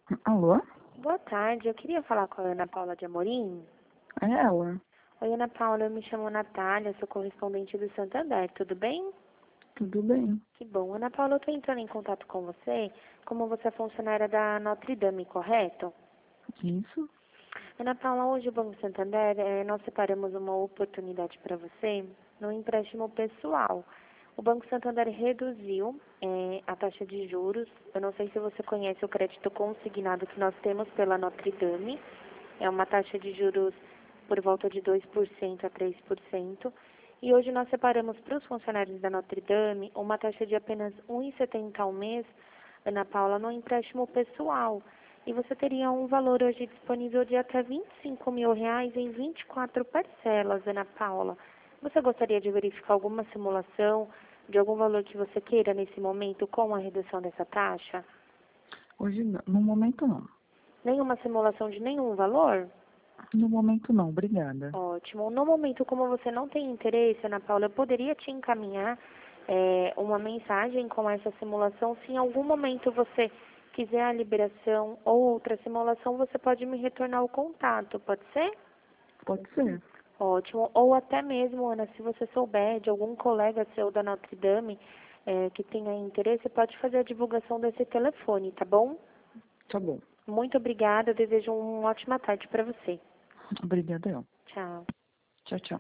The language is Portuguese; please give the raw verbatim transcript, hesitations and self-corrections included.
Alô? Boa tarde, eu queria falar com a Ana Paula de Amorim. É ela? Oi, Ana Paula, eu me chamo Natália, sou correspondente do Santander, tudo bem? Tudo bem? Que bom. Ana Paula, eu estou entrando em contato com você, como você é funcionária da Notre Dame, correto? Isso? Ana Paula, hoje o Banco Santander, eh, nós separamos uma oportunidade para você no empréstimo pessoal. O Banco Santander reduziu eh, a taxa de juros. Eu não sei se você conhece o crédito consignado que nós temos pela Notre Dame. É uma taxa de juros por volta de dois por cento a três por cento. E hoje nós separamos para os funcionários da Notre Dame uma taxa de apenas um vírgula setenta ao mês, Ana Paula, no empréstimo pessoal. E você teria um valor hoje disponível de até vinte e cinco mil reais em vinte e quatro parcelas, Ana Paula. Você gostaria de verificar alguma simulação de algum valor que você queira nesse momento com a redução dessa taxa? Hoje não. No momento não. Nenhuma simulação de nenhum valor? No momento não, obrigada. Ótimo. No momento, como você não tem interesse, Ana Paula, eu poderia te encaminhar é, uma mensagem com essa simulação. Se em algum momento você quiser a liberação ou outra simulação, você pode me retornar o contato, pode ser? Pode ser. Ótimo. Ou até mesmo, Ana, se você souber de algum colega seu da Notre Dame é, que tenha interesse, pode fazer a divulgação desse telefone, tá bom? Tá bom. Muito obrigada. Eu desejo uma ótima tarde para você. Obrigada eu. Tchau. Tchau, tchau.